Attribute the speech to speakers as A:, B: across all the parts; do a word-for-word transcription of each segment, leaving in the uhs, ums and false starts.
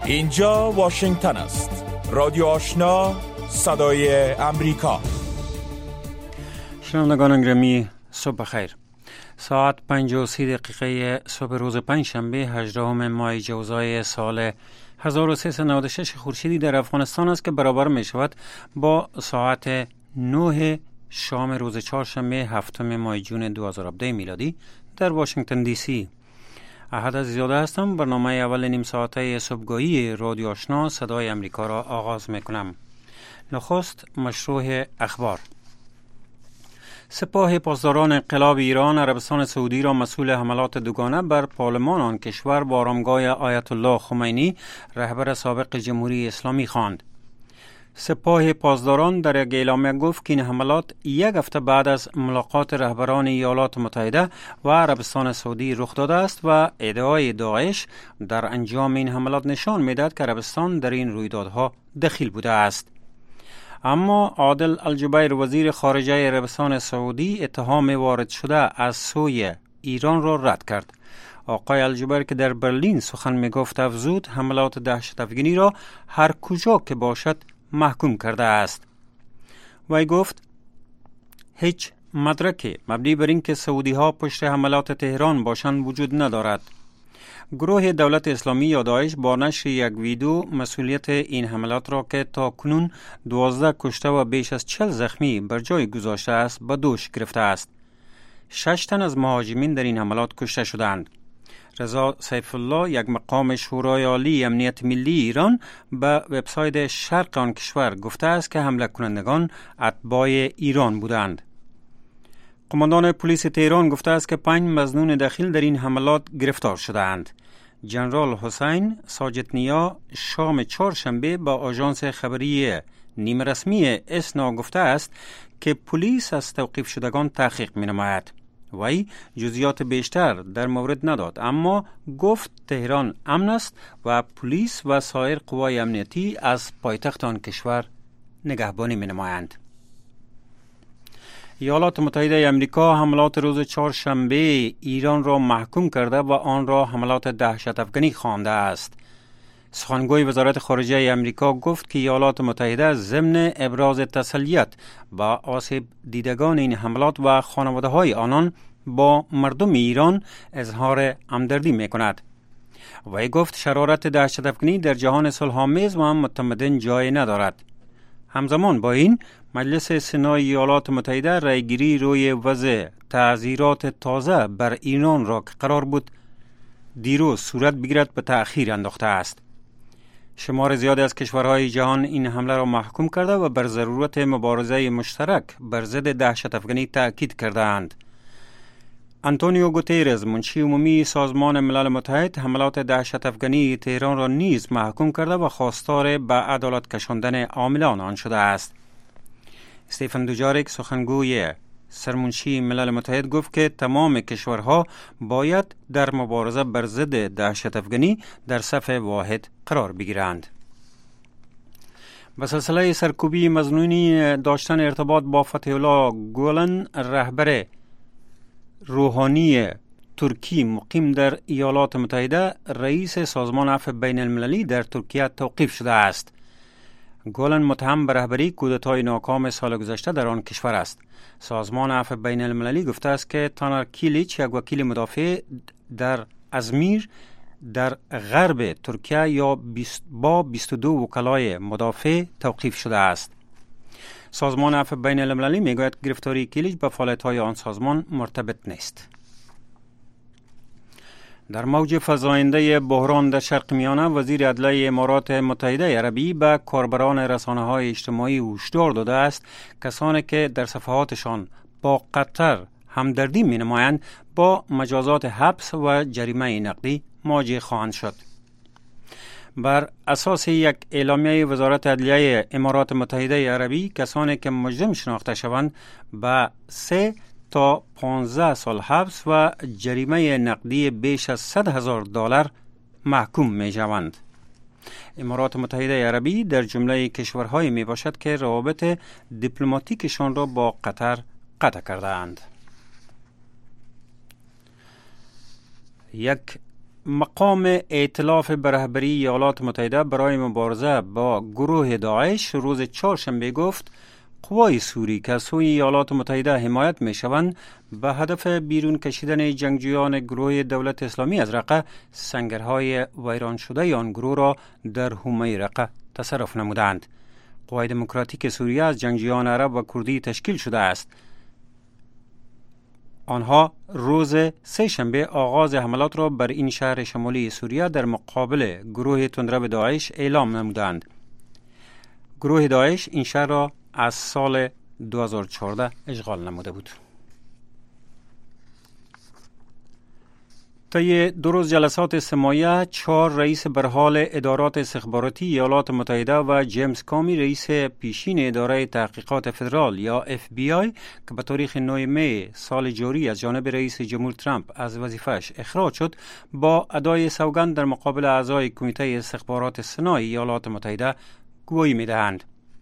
A: اینجا واشنگتن است. رادیو آشنا، صدای امریکا.
B: شنوندگان گرامی، صبح بخیر. ساعت پنج و سی دقیقه صبح روز پنجشنبه هجدهم ماه جوزای سال هزار و سیصد و نود و شش خورشیدی در افغانستان است که برابر می شود با ساعت نه شام روز چهارشنبه هفتم ماه جون دو هزار و هفده میلادی در واشنگتن دی سی. احد از زیاده هستم. برنامه اول نیم ساعته صبحگاهی رادیو آشنا صدای امریکا را آغاز می کنم. نخست مشروع اخبار. سپاه پاسداران انقلاب ایران عربستان سعودی را مسئول حملات دوگانه بر پارلمان آن کشور و آرامگاه آیت الله خمینی رهبر سابق جمهوری اسلامی خواند. سپاه پاسداران در یک اعلامیه گفت که این حملات یک هفته بعد از ملاقات رهبران ایالات متحده و عربستان سعودی رخ داده است و ادعای داعش در انجام این حملات نشان می‌دهد که عربستان در این رویدادها دخیل بوده است. اما عادل الجبیر وزیر خارجه عربستان سعودی اتهام وارد شده از سوی ایران را رد کرد. آقای الجبیر که در برلین سخن می‌گفت افزود حملات دهشت افغانی را هر کجا که باشد محکوم کرده است. وی گفت هیچ مدرک مبنی بر اینکه سعودی ها پشت حملات تهران باشند وجود ندارد. گروه دولت اسلامی یا داعش با نشر یک ویدیو مسئولیت این حملات را که تا کنون دوازده کشته و بیش از چهل زخمی بر جای گذاشته است به دوش گرفته است. شش تن از مهاجمین در این حملات کشته شدند. رضا سیف الله یک مقام شورای عالی امنیت ملی ایران به وبسایت شرق آن کشور گفته است که حمله کنندگان اتباع ایران بودند. قماندان پلیس تهران گفته است که پنج مظنون دخیل در این حملات گرفتار شدند. جنرال حسین ساجد نیا شام چهارشنبه با آژانس خبری نیمه رسمی اسنا گفته است که پلیس از توقیف شدگان تحقیق می‌نماید. وی جزئیات بیشتر در مورد نداد، اما گفت تهران امن است و پلیس و سایر قوای امنیتی از پایتخت آن کشور نگهبانی می‌نمایند. ایالات متحده آمریکا حملات روز چهارشنبه ایران را محکوم کرده و آن را حملات دهشت افغانی خوانده است. سخنگوی وزارت خارجه آمریکا گفت که ایالات متحده ضمن ابراز تسلیت با آسیب دیدگان این حملات و خانواده های آنان با مردم ایران اظهار همدردی می کند. وی گفت شرارت دهشت افغانی در جهان صلح‌آمیز و متمدن جای ندارد. همزمان با این مجلس سنای ایالات متحده رایگیری روی وضع تعزیرات تازه بر ایران را که قرار بود دیروز صورت بگیرد به تأخیر انداخته است. شمار زیادی از کشورهای جهان این حمله را محکوم کرده و بر ضرورت مبارزه مشترک بر ضد دهشت افغانی تأکید کردند. آنتونیو گوتیرز منشی عمومی سازمان ملل متحد حملات دهشت افغانی تهران را نیز محکوم کرده و خواستار به عدالت کشاندن عاملان آن شده است. استیفن دوجاریک سخنگوی سرمنشی ملل متحد گفت که تمام کشورها باید در مبارزه بر ضد دهشت افغانی در صف واحد قرار بگیرند. به سلسله سرکوبی مظنونی داشتن ارتباط با فتح الله گولن رهبر روحانی ترکی مقیم در ایالات متحده رئیس سازمان عفو بین المللی در ترکیه توقیف شده است. گولن متهم به رهبری کودتای ناکام سال گذشته در آن کشور است. سازمان عفو بین المللی گفته است که تانر کیلیچ یک وکیل مدافع در ازمیر در غرب ترکیه یا با بیست و دو وکلای مدافع توقیف شده است. سازمان عفو بین المللی میگوید گرفتاری کیلیچ به فعالیت‌های آن سازمان مرتبط نیست. در موج فزاینده بحران در شرق میانه وزیر عدلیه امارات متحده عربی به کاربران رسانه‌های اجتماعی هشدار داده است کسانی که در صفحاتشان با قطر همدردی می‌نمایند با مجازات حبس و جریمه نقدی مواجه خواهند شد. بر اساس یک اعلامیه وزارت عدلیه امارات متحده عربی کسانی که مجرم شناخته شوند به سه تا پانزده سال حبس و جریمه نقدی بیش از صد هزار دلار محکوم می شوند. امارات متحده عربی در جمله کشورهایی می باشد که روابط دیپلماتیکشان را با قطر قطع کرده اند. یک مقام ائتلاف به رهبری ایالات متحده برای مبارزه با گروه داعش روز چهارشنبه گفت قوای سوری که سوی ایالات متحده حمایت می شوند به هدف بیرون کشیدن جنگجویان گروه دولت اسلامی از رقه سنگرهای ویران شده آن گروه را در حومه رقه تصرف نمودند. قوای دموکراتیک سوریه از جنگجویان عرب و کردی تشکیل شده است. آنها روز سه شنبه آغاز حملات را بر این شهر شمالی سوریه در مقابل گروه تندرو داعش اعلام نمودند. گروه داعش این شهر را از سال دو هزار و چهارده اشغال نموده بود. طی دو روز جلسات سماعیه چهار رئیس برحال ادارات استخباراتی ایالات متحده و جیمز کامی رئیس پیشین اداره تحقیقات فدرال یا اف بی آی که به تاریخ نه می سال جاری از جانب رئیس جمهور ترامپ از وظیفه‌اش اخراج شد با ادای سوگند در مقابل اعضای کمیته استخبارات سنا ایالات متحده گواهی می‌دهند.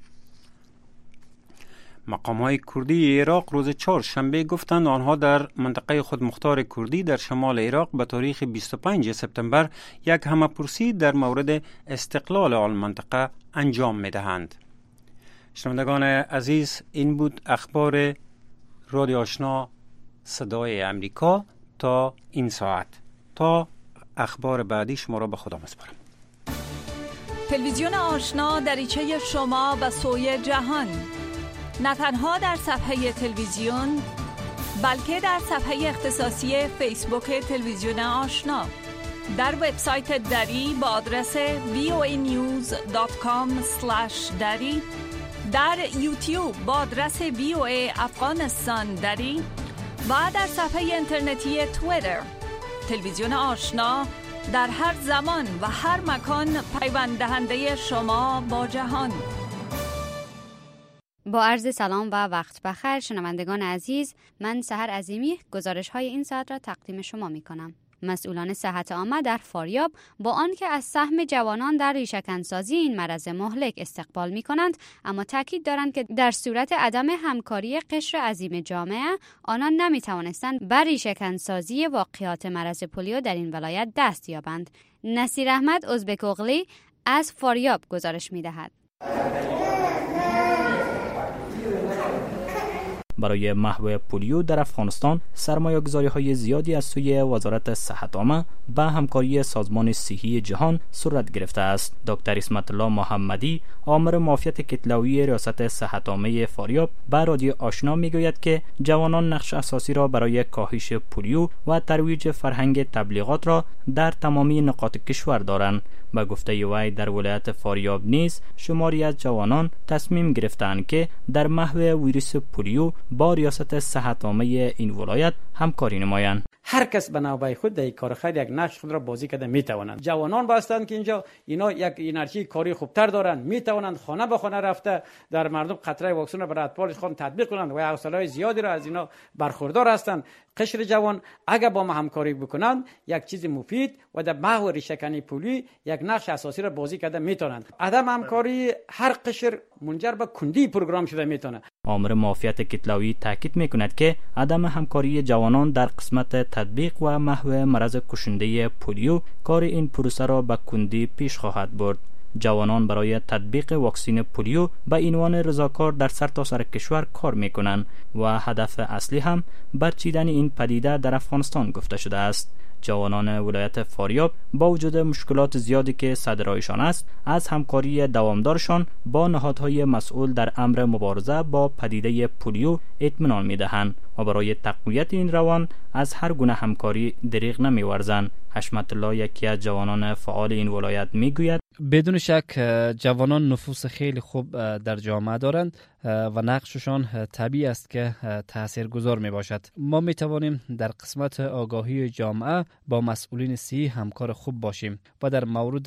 B: مقام‌های کردی عراق روز چهارشنبه گفتند آنها در منطقه خودمختار کردی در شمال عراق به تاریخ بیست و پنجم سپتامبر یک همه‌پرسی در مورد استقلال آن منطقه انجام می‌دهند. شنوندگان عزیز، این بود اخبار رادیو آشنا صدای امریکا تا این ساعت. تا اخبار بعدی شما را به خدا می‌سپارم.
C: تلویزیون آشنا دریچه شما به سوی جهان، نه تنها در صفحه تلویزیون بلکه در صفحه اختصاصی فیسبوک تلویزیون آشنا، در وبسایت دری با آدرس وی او ای نیوز دات کام اسلش دری، در یوتیوب با آدرس وی او ای افغانستان دری و در صفحه اینترنتی توییتر. تلویزیون آشنا در هر زمان و هر مکان پیوند دهنده شما با جهان.
D: با عرض سلام و وقت بخیر شنوندگان عزیز، من سحر عظیمی گزارش های این ساعت را تقدیم شما می کنم. مسئولان صحت عامه در فاریاب با آنکه از سهم جوانان در ریشه‌کنسازی این مرض مهلک استقبال می کنند، اما تاکید دارند که در صورت عدم همکاری قشر عظیم جامعه آنان نمی توانستند بر ریشه‌کنسازی واقعات مرض پولیو در این ولایت دست یابند. نصیر احمد ازبک اغلی از فاریاب گزارش می دهد.
E: برای محو پولیو در افغانستان سرمایه‌گذاری های زیادی از سوی وزارت صحت عامه با همکاری سازمان صحی جهان صورت گرفته است. دکتر اسمت الله محمدی، آمر معافیت کتلوی ریاست صحت عامه فاریاب، به رادیو آشنا میگوید که جوانان نقش اساسی را برای کاهش پولیو و ترویج فرهنگ تبلیغات را در تمامی نقاط کشور دارند. به گفته وی در ولایت فاریاب نیز شماری از جوانان تصمیم گرفتند که در محو ویروس پولیو با ریاست صحت عامه این ولایت همکاری نمایند.
F: هر کس به نوبه خود در کار خیر یک نقش خود را بازی کرده میتوانند. جوانان باشند که اینجا اینا یک انرژی کاری خوبتر دارند، میتوانند خانه به خانه رفته در مردم قطره واکسن را برای اطفال خود تطبیق کنند و حوصله زیادی را از اینا برخوردار هستند. قشر جوان اگر با ما همکاری بکنند یک چیز مفید و در محو ریشه‌کنی پولی یک نقش اساسی را بازی کرده میتونند. عدم همکاری هر قشر منجر به کندی پروگرام شده میتونه.
E: آمر معافیت کتلوی تاکید میکند که عدم همکاری جوانان در قسمت تطبیق و محو مرض کشنده پولیو کار این پروسه را به کندی پیش خواهد برد. جوانان برای تطبیق واکسن پولیو به عنوان رضاکار در سرتاسر کشور کار میکنند و هدف اصلی هم برچیدن این پدیده در افغانستان گفته شده است. جوانان ولایت فاریاب با وجود مشکلات زیادی که صدرایشان است، از همکاری دوامدارشان با نهادهای مسئول در امر مبارزه با پدیده پولیو اطمینان میدهند و برای تقویت این روان از هر گونه همکاری دریغ نمیورزند. حشمت الله، یکی از جوانان فعال این ولایت، میگوید
G: بدون شک جوانان نفوذ خیلی خوب در جامعه دارند و نقششان طبیعی است که تاثیرگذار می باشد. ما می توانیم در قسمت آگاهی جامعه با مسئولین صحی همکار خوب باشیم و در مورد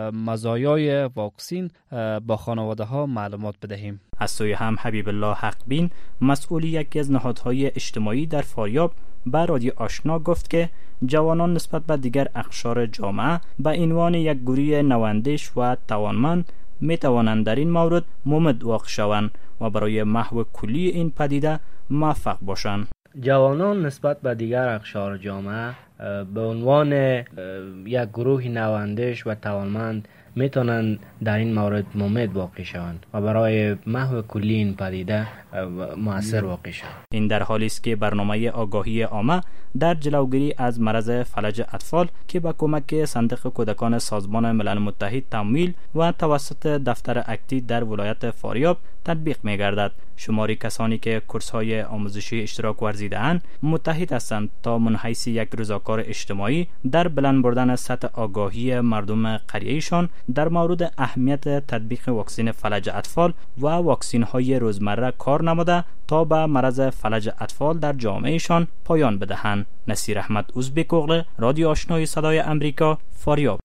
G: مزایای واکسن با خانواده ها معلومات بدهیم.
E: از سوی هم حبیب الله حق بین، مسئول یکی از نهادهای اجتماعی در فاریاب، به رادیو آشنا گفت که جوانان نسبت به دیگر اقشار جامعه به عنوان یک گروه نواندیش و توانمند می توانند در این مورد ممد واقع شوند و برای محو کلی این پدیده موفق باشند.
H: جوانان نسبت به دیگر اقشار جامعه به عنوان یک گروه نواندش و توانمند میتونن در این مورد ممد واقع شوند و برای محو کلی این پدیده مؤثر واقع شوند.
E: این در حالی است که برنامه آگاهی عامه در جلوگیری از مرض فلج اطفال که با کمک صندوق کودکان سازمان ملل متحد تمویل و توسط دفتر اکتی در ولایت فاریاب تطبیق می‌گردد. شماری کسانی که کورس‌های آموزشی اشتراک ورزیده‌اند متحد هستند تا منحیث یک روزگار اجتماعی در بلند بردن سطح آگاهی مردم قریه‌شان در مورد اهمیت تطبیق واکسن فلج اطفال و واکسن‌های روزمره کار نموده تا به مرض فلج اطفال در جامعهشان پایان بدهند. نصیر احمد ازبک اغل، رادیو آشنای صدای امریکا، فاریاب.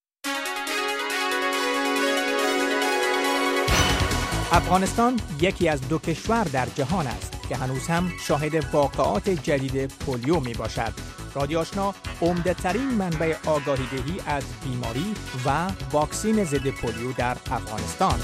I: افغانستان یکی از دو کشور در جهان است که هنوز هم شاهد واقعات جدید پولیو می باشد. رادیو آشنا عمده ترین منبع آگاهی دهی از بیماری و واکسن ضد پولیو در افغانستان.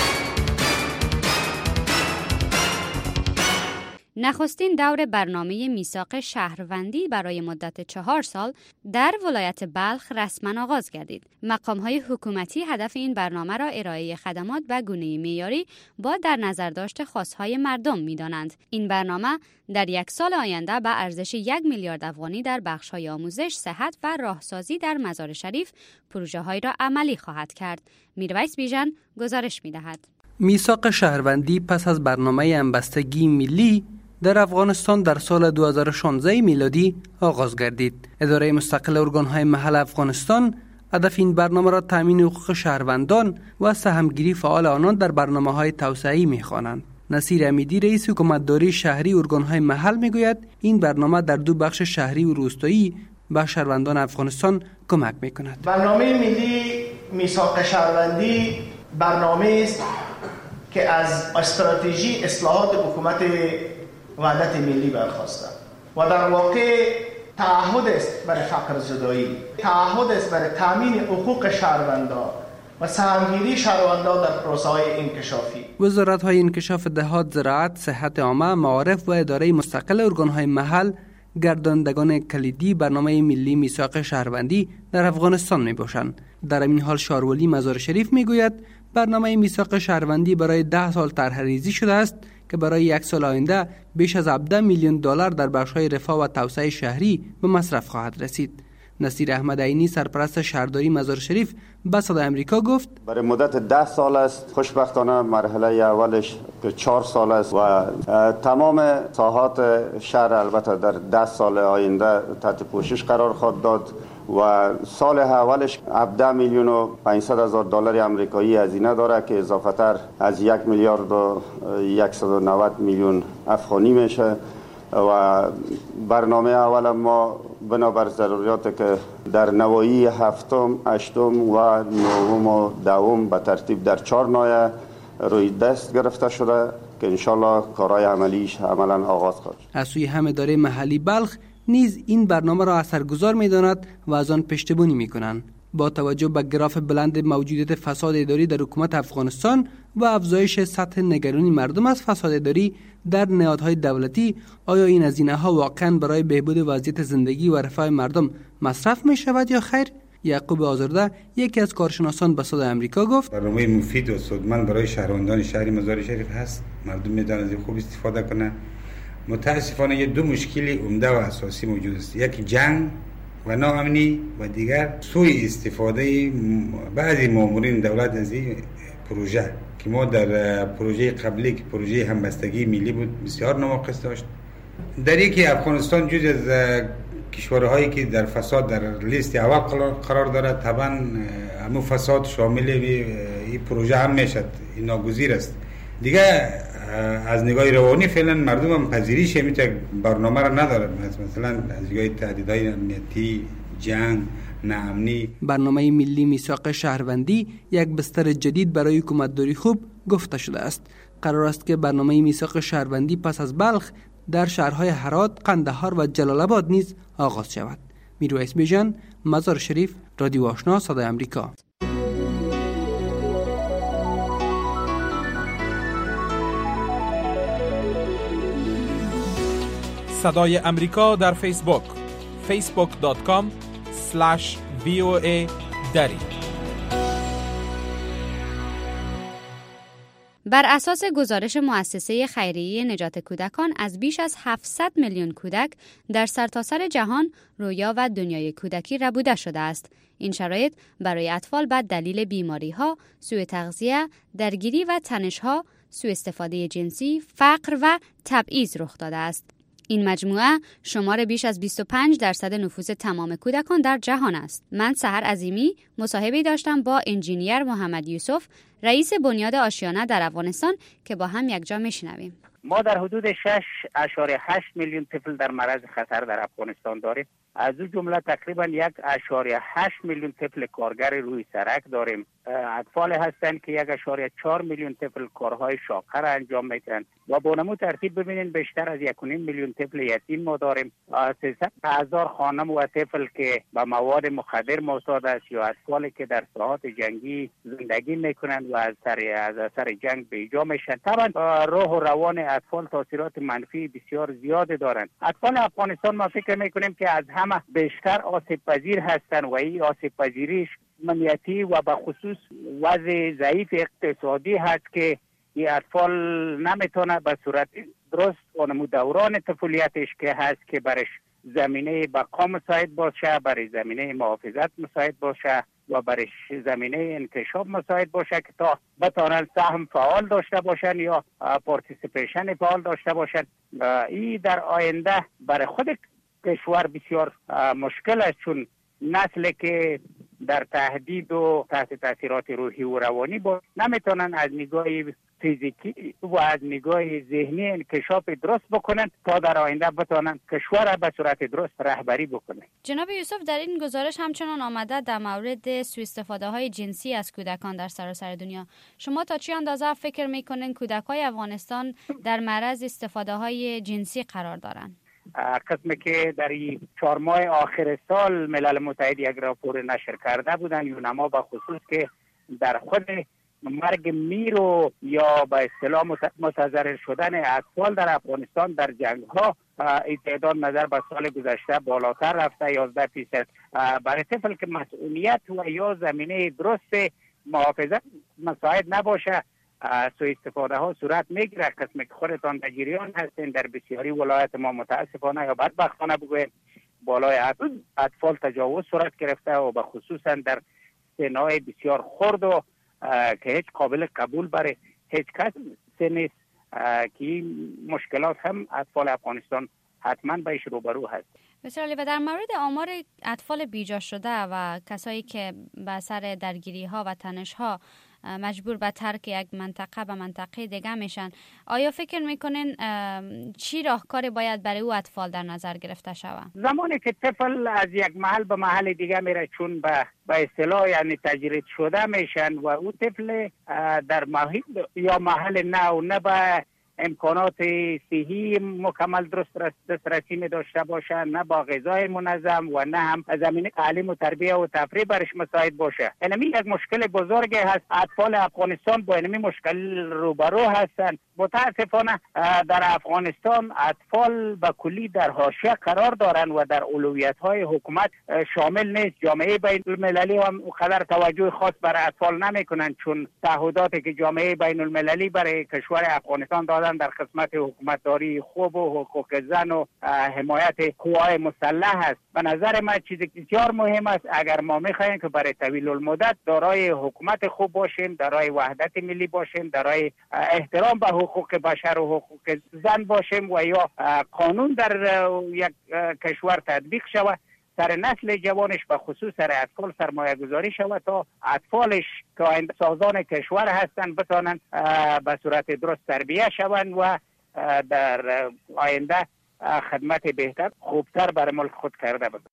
D: نخستین دور برنامه میثاق شهروندی برای مدت چهار سال در ولایت بلخ رسما آغاز گردید. مقام‌های حکومتی هدف این برنامه را ارائه خدمات به گونه معیاری با در نظر داشت خواست‌های مردم می‌دانند. این برنامه در یک سال آینده به ارزش یک میلیارد افغانی در بخش‌های آموزش، صحت و راهسازی در مزار شریف پروژه‌هایی را عملی خواهد کرد. میرویس بیژن گزارش می‌دهد.
J: میثاق شهروندی پس از برنامه همبستگی ملی در افغانستان در سال دو هزار و شانزده میلادی آغاز گردید. اداره مستقل ارگان‌های محل افغانستان هدف این برنامه را تامین حقوق شهروندان و سهمگیری فعال آنان در برنامه‌های توسعه‌ای می‌خوانند. نصیر امیدی رئیس حکومتداری شهری ارگان‌های محل میگوید این برنامه در دو بخش شهری و روستایی به شهروندان افغانستان کمک می‌کند.
K: برنامه ملی میثاق شهروندی برنامه است که از استراتژی اصلاحات حکومت وحدت ملی برخواسته و در واقع تعهد است برای فقر زدایی، تعهد است برای تامین حقوق شهروندان و سهمگیری شهروندان در پروسه‌های انکشافی.
J: وزارت‌های انکشاف دهات، زراعت، صحت عامه، معارف و اداره مستقل ارگان‌های محل گردانندگان کلیدی برنامه ملی میثاق شهروندی در افغانستان میباشند. در این حال شارولی مزار شریف میگوید برنامه میثاق شهروندی برای ده سال طرح‌ریزی شده است که برای یک سال آینده بیش از هفده میلیون دلار در بخش‌های رفاه و توسعه شهری به مصرف خواهد رسید. نصیر احمد عینی سرپرست شهرداری مزار شریف به صدای امریکا گفت
L: برای مدت ده سال است. خوشبختانه مرحله اولش که چهار سال است و تمام ساحات شهر البته در ده سال آینده تحت پوشش قرار خواهد داد و سال اولش هفده میلیون و پانصد هزار دلار آمریکایی هزینه داره که اضافه تر از یک میلیارد و صد و نود میلیون افغانی میشه و برنامه اول ما بنابر ضروریات که در نواحی هفتم، هشتم و نهم و دهم به ترتیب در چهار ناحیه روی دست گرفته شده که انشالله کارهای عملیش عملا آغاز خواهد شد.
J: از سوی هم اداره محلی بلخ نیز این برنامه را اثرگذار می‌داند و از آن پشتیبانی می‌کنند. با توجه به گراف بلند موجودیت فساد اداری در حکومت افغانستان و افزایش سطح نگرانی مردم از فساد اداری در نهادهای دولتی، آیا این هزینه‌ها واقعاً برای بهبود وضعیت زندگی و رفاه مردم مصرف می‌شود یا خیر؟ یعقوب آزرده یکی از کارشناسان به صدای امریکا گفت
M: برنامه مفید و سودمند برای شهروندان شهری مزار شریف هست. مردم می‌دانند از خوب استفاده کنند. متاسفانه یه دو مشکلی عمده و اساسی موجود است. یکی جنگ و ناامنی و دیگر سوء استفاده بعضی مامورین دولت از این پروژه که ما در پروژه قبلی که پروژه همبستگی ملی بود بسیار نواقص داشت. در یکی افغانستان جز از کشورهایی که در فساد در لیست اول قرار دارد، طبعا همون فساد شامل این پروژه هم میشد، این ناگزیر است. دیگه از نگاه روانی فعلا مردم هم پذیریش میتونه برنامه را ندارد، مثلا از نگاه تهدیدهای امنیتی، جنگ، ناامنی.
J: برنامه ملی میثاق شهروندی یک بستر جدید برای حکومتداری خوب گفته شده است. قرار است که برنامه میثاق شهروندی پس از بلخ در شهرهای هرات، قندهار و جلال آباد نیز آغاز شود. میرویس بیژن، مزار شریف، رادیو آشنا صدای امریکا.
A: صدای امریکا در فیسبوک، فیسبوک دات کام اسلش وی او ای دری.
D: بر اساس گزارش مؤسسه خیریه نجات کودکان، از بیش از هفتصد میلیون کودک در سرتاسر جهان رویا و دنیای کودکی ربوده شده است. این شرایط برای اطفال به دلیل بیماری‌ها، سوء تغذیه، درگیری و تنش‌ها، سوء استفاده جنسی، فقر و تبعیض رخ داده است. این مجموعه شمار بیش از بیست و پنج درصد نفوذ تمام کودکان در جهان است. من سحر عظیمی مصاحبه‌ای داشتم با انجینیر محمد یوسف، رئیس بنیاد آشیانه در افغانستان، که با هم یکجا میشنویم.
N: ما در حدود شش اشاره هشت میلیون طفل در معرض خطر در افغانستان داریم. از او جمله تقریبا یک اشاره هشت میلیون طفل کارگر روی سرک داریم. اطفال هستند که یک اشاره چهار میلیون طفل کارهای شاقه را انجام میکنند و با نمو ترتیب ببینید بیشتر از یک و نیم میلیون طفل یتیم ما داریم. سیصد هزار خانم و طفل که به مواد مخدر معتاد است یا اطفالی که در ساحات جنگی زندگی میکنند و از سر از اثر جنگ بیجا میشن. طبعا روح و روان اطفال تاثیرات منفی بسیار زیاد دارند. اطفال افغانستان ما فکر میکنیم که از همه بیشتر آسیب پذیر هستند و این آسیب پذیریش امنیتی و به خصوص وضع ضعیف اقتصادی هست که این اطفال نمیتونه به صورت درست اونمو دوران طفولیتش که هست که برش زمینه بقا مساعد باشه، برای زمینه محافظت مساعد باشه و برای زمینه انکشاف مساعد باشه که تا بتانن سهم فعال داشته باشن یا پارتیسیپیشن فعال داشته باشن. این در آینده برای خود کشور بسیار مشکل است، چون نسلی که در تهدید و تحت تاثیرات روحی و روانی با نمیتونن از نگاه فیزیکی و از نگاه ذهنی انکشاف درست بکنن تا در آینده بتونن کشور را به صورت درست رهبری بکنن.
D: جناب یوسف، در این گزارش همچنان آمده در مورد سوء استفاده های جنسی از کودکان در سراسر دنیا. شما تا چه اندازه فکر میکنین کودک های افغانستان در معرض استفاده های جنسی قرار دارند؟
N: قسمی که در این چهار ماه آخر سال ملل متحد یک راپور نشر کرده بودن، یونما به خصوص که در خود مرگ میر و یا به اصطلاح متضرر شدن اطفال در افغانستان در جنگ ها این تعداد نظر به سال گذشته بالاتر رفته یازده درصد. برای طفل که مسئولیت و یا زمینه درست محافظت مساعد نباشه، سوء استفاده ها صورت میگیره. قسمی که خودتان در جریان هستین در بسیاری ولایت ما متاسفانه یا بدبختانه بگویم بالای اطفال تجاوز صورت گرفته و به خصوصا در سنهای بسیار خرد و که هیچ قابل قبول برای هیچ کس نیست که این مشکلات هم اطفال افغانستان حتما بهش روبرو هست.
D: بسیار عالی. و در مورد آمار اطفال بیجا شده و کسایی که به اثر درگیری ها و تنش ها مجبور به ترک یک منطقه به منطقه دیگه میشن، آیا فکر میکنین چی راهکاری باید برای او اطفال در نظر گرفته شود؟
N: زمانی که طفل از یک محل به محل دیگه میره، چون به به اصطلاح یعنی تجرید شده میشن و او طفل در محیط یا محل نو نه به امکانات صحی مکمل درست دسترسی می داشته باشه، نه با غذای منظم و نه هم زمینه تعلیم و تربیه و تفریح برش مساعد باشه. اینمی یک مشکل بزرگی هست. اطفال افغانستان با اینمی مشکل روبرو هستند. متاسفانه در افغانستان اطفال به کلی در حاشیه قرار دارند و در اولویت های حکومت شامل نیست. جامعه بین المللی هم قدر توجه خاص برای اطفال نمی کنند، چون تعهداتی که جامعه بین المللی برای کشور افغانستان دادن در قسمت حکومتداری خوب و حقوق زن و حمایت قوای مسلح است. به نظر من چیزی بسیار مهم است اگر ما میخواهیم که برای طویل المدت دارای حکومت خوب باشیم، دارای وحدت ملی باشیم، دارای احترام به حقوق بشر و حقوق زن باشیم و یا قانون در یک کشور تطبیق شود، سر نسل جوانش به خصوص سر اطفال سرمایه گذاری شود تا اطفالش که آینده سازان کشور هستند بتانند به صورت درست تربیه شوند و در آینده خدمت بهتر خوبتر برای ملک خود کرده باشند.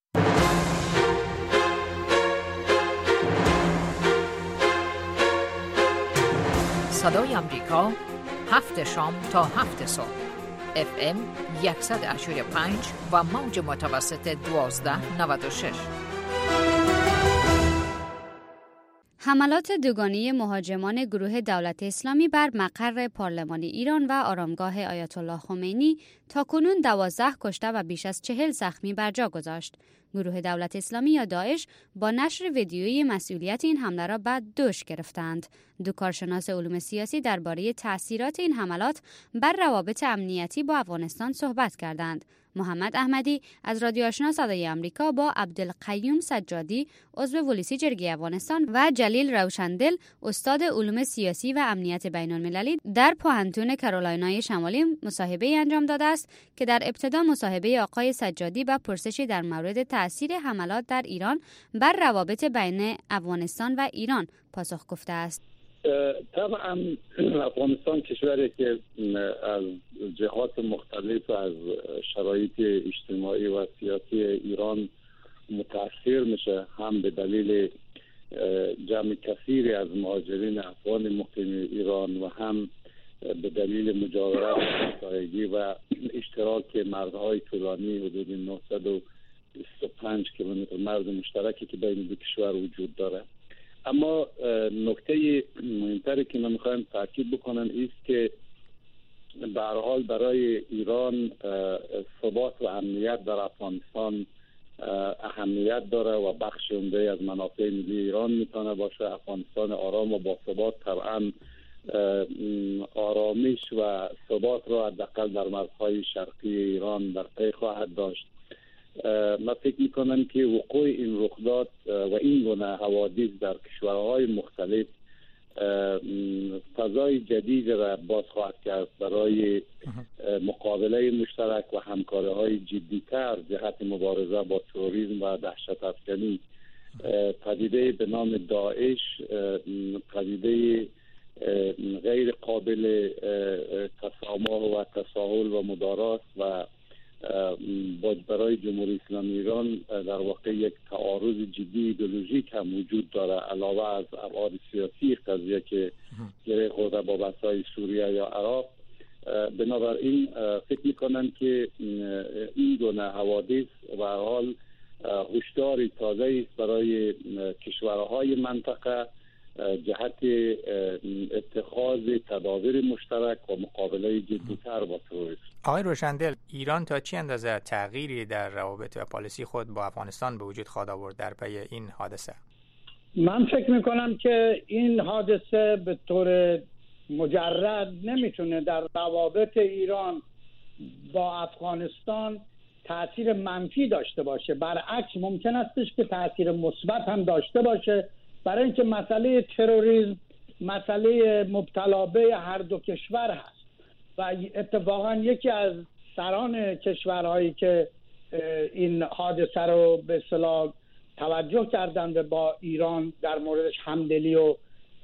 O: صدای امریکا، هفت شام تا هفت صبح، اف ام صد و هشتاد و پنج و موج متوسط دوازده نود و شش.
D: حملات دوگانه مهاجمان گروه دولت اسلامی بر مقر پارلمانی ایران و آرامگاه آیت الله خمینی تاکنون دوازده کشته و بیش از چهل زخمی بر جا گذاشت. گروه دولت اسلامی یا داعش با نشر ویدیویی مسئولیت این حمله را به دوش گرفتند. دو کارشناس علوم سیاسی درباره تأثیرات این حملات بر روابط امنیتی با افغانستان صحبت کردند. محمد احمدی از رادیو آشنا صدای آمریکا با عبدالقیوم سجادی عضو ولسی جرگه افغانستان و جلیل روشندل استاد علوم سیاسی و امنیت بین المللی در پوهنتون کارولینای شمالی مصاحبه انجام داده است که در ابتدا مصاحبه آقای سجادی به پرسشی در مورد تأثیر حملات در ایران بر روابط بین افغانستان و ایران پاسخ گفته است.
P: طبعا افغانستان کشوری که از جهات مختلف از شرایط اجتماعی و سیاسی ایران متاثر میشه، هم به دلیل جمع کثیری از مهاجرین افغان مقیم ایران و هم به دلیل مجاورت همسایگی و اشتراک مرزهای طولانی حدود نهصد و بیست و پنج کیلومتر مرز مشترکی که بین دو کشور وجود داره. اما نکته مهمتری که من میخوایم تاکید بکنم است که به هر حال برای ایران ثبات و امنیت در افغانستان اهمیت داره و بخش عمده از منافع ملی ایران میتونه باشه. افغانستان آرام و با ثبات طبعا آرامش و ثبات را حداقل در مرزهای شرقی ایران در پی خواهد داشت. من فکر میکنم که وقوع این رخداد و این گونه حوادث در کشورهای مختلف فضای جدید را باز خواهد کرد برای مقابله مشترک و همکاری‌های جدی‌تر جهت مبارزه با تروریسم و دهشت افکنی. پدیده به نام داعش پدیده غیر قابل تسامح و تساهل و مدارات و برای جمهوری اسلامی ایران در واقع یک تعارض جدی ایدئولوژیک هم وجود داره، علاوه از ابعاد سیاسی قضیه که گره خورده با بحث‌های سوریه یا عراق. بنابراین فکر می‌کنم که این گونه حوادث و حال هشدار تازه است برای کشورهای منطقه جهت اتخاذ تدابیر مشترک و مقابله جدی‌تر با تروریسم.
I: آقای روشندل، ایران تا چه اندازه تغییری در روابط و پالیسی خود با افغانستان به وجود خواهد آورد در پی این حادثه؟
Q: من فکر میکنم که این حادثه به طور مجرد نمیتونه در روابط ایران با افغانستان تأثیر منفی داشته باشه. برعکس ممکن استش که تأثیر مثبت هم داشته باشه، برای اینکه مسئله تروریسم مسئله مبتلا به هر دو کشور هست و اتفاقا یکی از سران کشورهایی که این حادثه رو به اصطلاح توجه کردند و با ایران در موردش همدلی و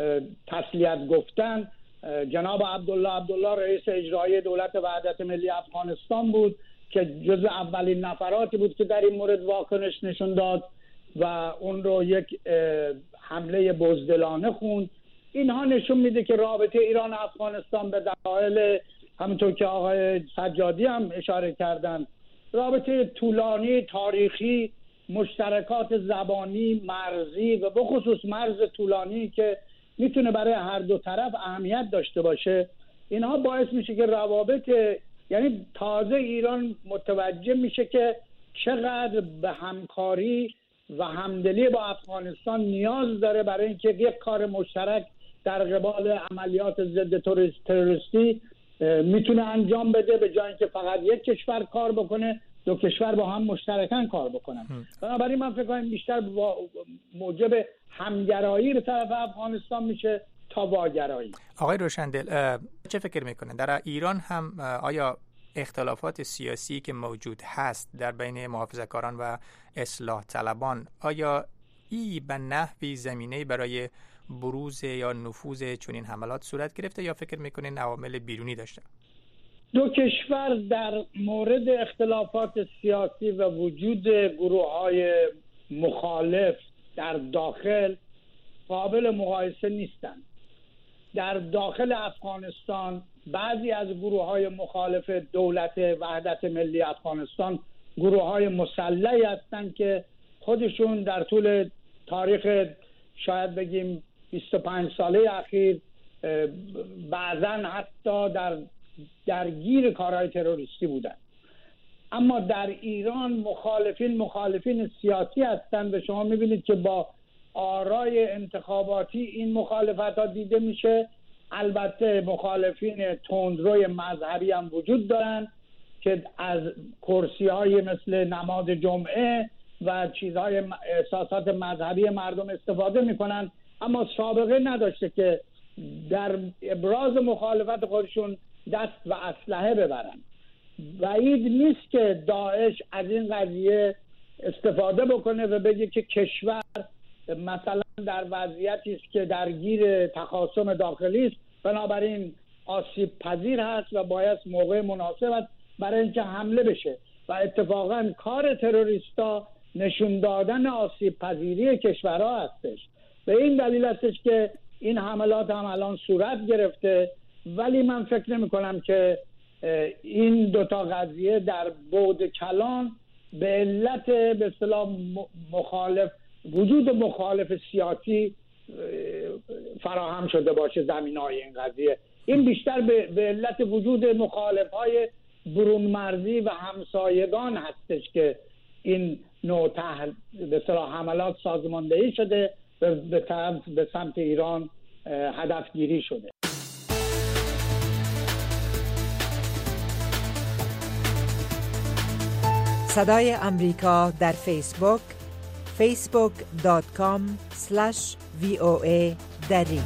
Q: تسلیت گفتن جناب عبدالله عبدالله رئیس اجرایی دولت وحدت ملی افغانستان بود که جز اولین نفراتی بود که در این مورد واکنش نشون داد و اون رو یک حمله بزدلانه خوند. اینها نشون میده که رابطه ایران و افغانستان به دلایل همونطور که آقای سجادی هم اشاره کردن رابطه طولانی تاریخی، مشترکات زبانی، مرزی و به خصوص مرز طولانی که میتونه برای هر دو طرف اهمیت داشته باشه، اینها باعث میشه که روابط، یعنی تازه ایران متوجه میشه که چقدر به همکاری و همدلی با افغانستان نیاز داره برای اینکه یک کار مشترک در قبال عملیات ضد تروریستی میتونه انجام بده، به جای اینکه فقط یک کشور کار بکنه، دو کشور با هم مشترکاً کار بکنن. بنابراین من فکر کنم بیشتر موجب همگرایی به طرف افغانستان میشه تا واگرایی.
I: آقای روشندل، چه فکر میکنه در ایران هم آیا اختلافات سیاسی که موجود هست در بین محافظه‌کاران و اصلاح طلبان، آیا ای به نحوی زمینه برای بروز یا نفوذ چنین حملات صورت گرفته یا فکر میکنین عوامل بیرونی داشته؟
Q: دو کشور در مورد اختلافات سیاسی و وجود گروه‌های مخالف در داخل قابل مقایسه نیستند. در داخل افغانستان بعضی از گروه‌های مخالف دولت وحدت ملی افغانستان گروه‌های مسلحی هستند که خودشون در طول تاریخ شاید بگیم بیست و پنج ساله اخیر بعضا حتی در درگیر کارهای تروریستی بودن. اما در ایران مخالفین مخالفین سیاسی هستند و شما میبینید که با آرای انتخاباتی این مخالفت ها دیده میشه. البته مخالفین تندروی مذهبی هم وجود دارن که از کرسی های مثل نماز جمعه و چیزهای احساسات مذهبی مردم استفاده میکنن، اما سابقه نداشته که در ابراز مخالفت خودشون دست و اسلحه ببرن. بعید نیست که داعش از این قضیه استفاده بکنه و بگه که کشور مثلا در وضعیتی است که درگیر تخاصم داخلی است، بنابراین آسیب پذیر هست و باید موقع مناسب است برای اینکه حمله بشه. و اتفاقا کار تروریستا نشون دادن آسیب پذیری کشورها هستش. به این دلیل هستش که این حملات هم الان صورت گرفته، ولی من فکر نمی کنم که این دوتا قضیه در بعد کلان به علت به اصطلاح مخالف وجود مخالف سیاسی فراهم شده باشه زمینه‌های این قضیه. این بیشتر به علت وجود مخالف‌های برون مرزی و همسایگان هستش که این نوع تحت به اصطلاح حملات سازماندهی شده و به سمت ایران هدفگیری شده.
R: صدای امریکا در فیسبوک فیسبوک دات کام اسلش وی او ای دری.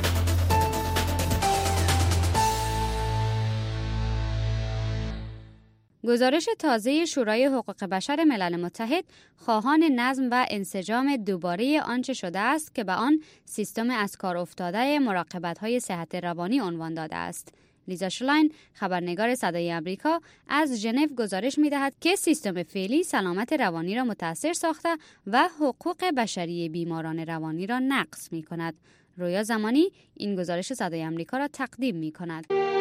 D: گزارش تازه شورای حقوق بشر ملل متحد خواهان نظم و انسجام دوباره آنچه شده است که به آن سیستم از کار افتاده مراقبت‌های صحت روانی عنوان داده است. لیزا شلاین، خبرنگار صدای امریکا، از ژنو گزارش می‌دهد که سیستم فعلی سلامت روانی را متاثر ساخته و حقوق بشری بیماران روانی را نقض می‌کند. رویا زمانی این گزارش صدای امریکا را تقدیم می‌کند.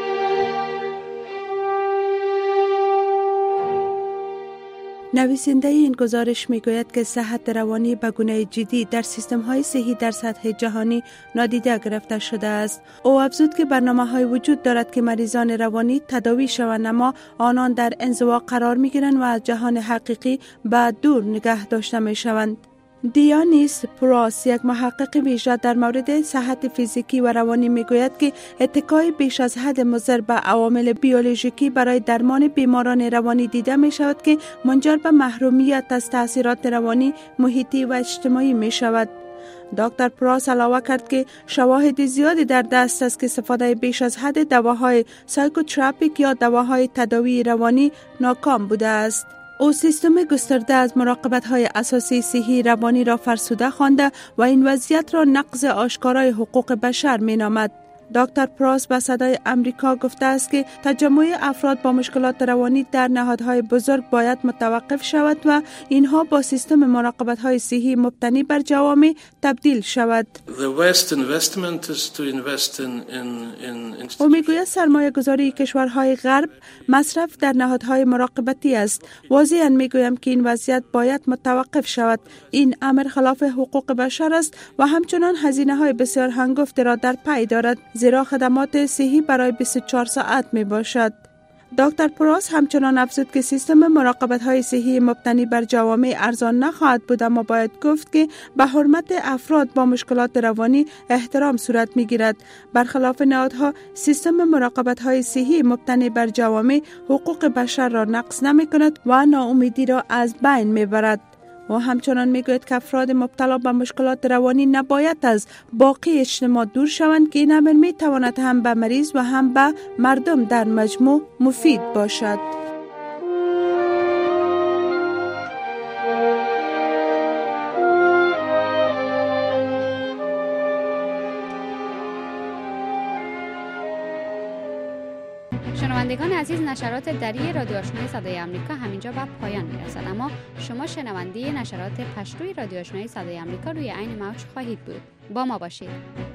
S: نویسنده این گزارش میگوید که صحت روانی به گونه جدی در سیستم‌های صحی در سطح جهانی نادیده گرفته شده است. او افزود که برنامه‌های وجود دارد که مریضان روانی تداوی شوند، اما آنان در انزوا قرار می‌گیرند و از جهان حقیقی به دور نگه داشته می‌شوند. دیانیس پراس، یک محقق ویژه در مورد صحت فیزیکی و روانی میگوید که اتکای بیش از حد مضر به عوامل بیولوژیکی برای درمان بیماران روانی دیده می شود که منجر به محرومیت از تاثیرات روانی، محیطی و اجتماعی می شود. دکتر پراس علاوه کرد که شواهد زیادی در دست است که استفاده بیش از حد دواهای سایکوتراپیک یا دواهای تداوی روانی ناکام بوده است. او سیستم گسترده از مراقبت‌های اساسی صحی روانی را فرسوده خوانده و این وضعیت را نقض آشکارای حقوق بشر می‌نامد. دکتر پراس به صدای امریکا گفته است که تجمع افراد با مشکلات روانی در نهادهای بزرگ باید متوقف شود و اینها با سیستم مراقبت‌های صحی مبتنی بر جوامع تبدیل شود. او میگوید سرمایه گذاری کشورهای غرب مصرف در نهادهای مراقبتی است. واضحاً میگویم که این وضعیت باید متوقف شود. این امر خلاف حقوق بشر است و همچنان هزینه‌های بسیار هنگفتی را در پی دارد، زیرا خدمات صحی برای بیست و چهار ساعت می باشد. دکتر پراس همچنان افزود که سیستم مراقبت‌های صحی مبتنی بر جوامع ارزان نخواهد بود، اما باید گفت که به حرمت افراد با مشکلات روانی احترام صورت می‌گیرد. برخلاف نهادها، سیستم مراقبت‌های صحی مبتنی بر جوامع حقوق بشر را نقض نمی‌کند و ناامیدی را از بین می‌برد. و همچنان میگوید که افراد مبتلا به مشکلات روانی نباید از باقی اجتماع دور شوند که این امر میتواند هم به مریض و هم به مردم در مجموع مفید باشد.
D: شنوندگان عزیز، نشرات دری رادیو آشنای صدای امریکا همینجا به پایان میرسد، اما شما شنونده نشرات پشتوی رادیو آشنای صدای امریکا روی عین موج خواهید بود. با ما باشید.